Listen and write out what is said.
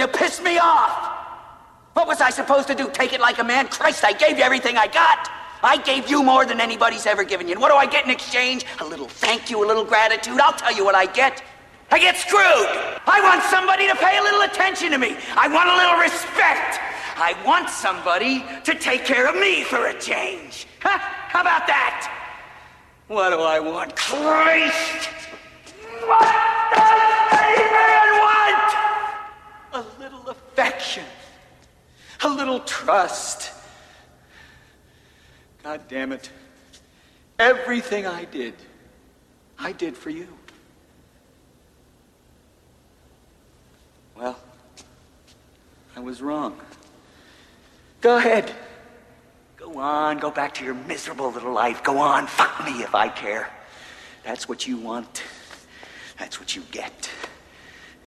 You pissed me off! What was I supposed to do? Take it like a man? Christ, I gave you everything I got! I gave you more than anybody's ever given you. And what do I get in exchange? A little thank you, a little gratitude. I'll tell you what I get. I get screwed! I want somebody to pay a little attention to me. I want a little respect. I want somebody to take care of me for a change. Huh? How about that? What do I want? Christ! What does any man want? A little affection. A little trust. God damn it. Everything I did for you. Well, I was wrong. Go ahead. Go on, go back to your miserable little life. Go on, fuck me if I care. That's what you want. That's what you get.